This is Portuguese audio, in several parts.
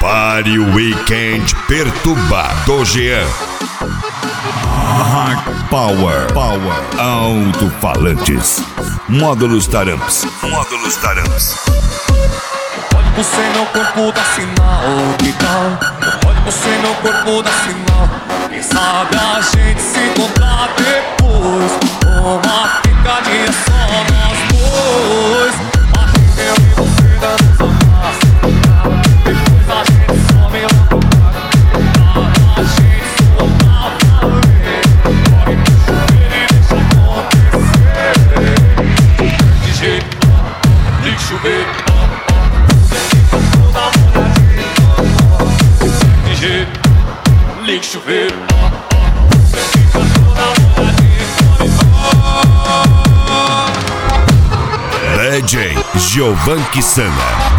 Pare Weekend Perturbado Jean. Hard Power Alto-falantes. Módulos Taramps. Olhe você, meu corpo dá sinal, que tal? Olhe você, meu corpo dá sinal. Quem sabe a gente se encontrar depois. Uma picadinha só nós dois. Mas eu e você dando abraço. Depois a gente some lá pro quarto. A gente sua pra valer. Corre pro chuveiro e deixa acontecer. De jeito, liga o chuveiro. Liga o chuveiro. Você fica toda molhadinha. DJ Giovan Kisana.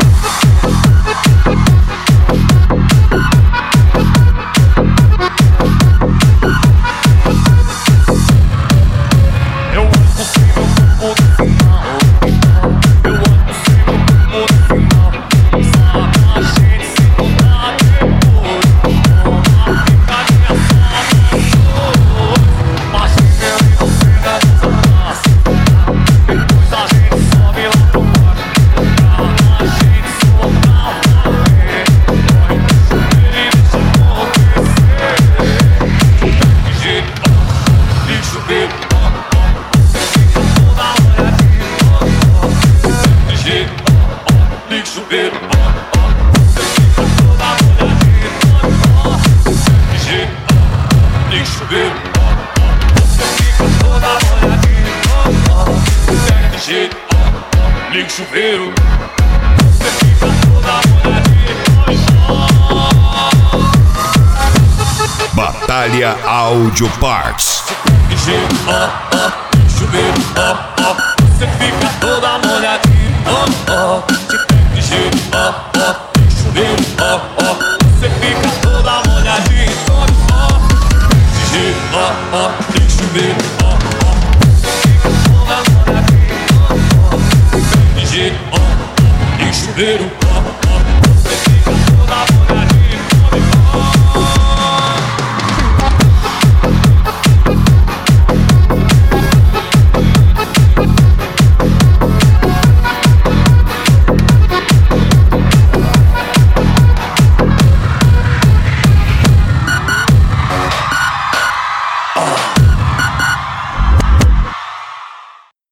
Liga o chuveiro. Você fica toda molhadinha. Batalha Audio Parts. De jeito, chuveiro, você fica toda molhadinha. De jeito, chuveiro, você fica toda molhadinha. De jeito, liga o chuveiro. Liga o chuveiro.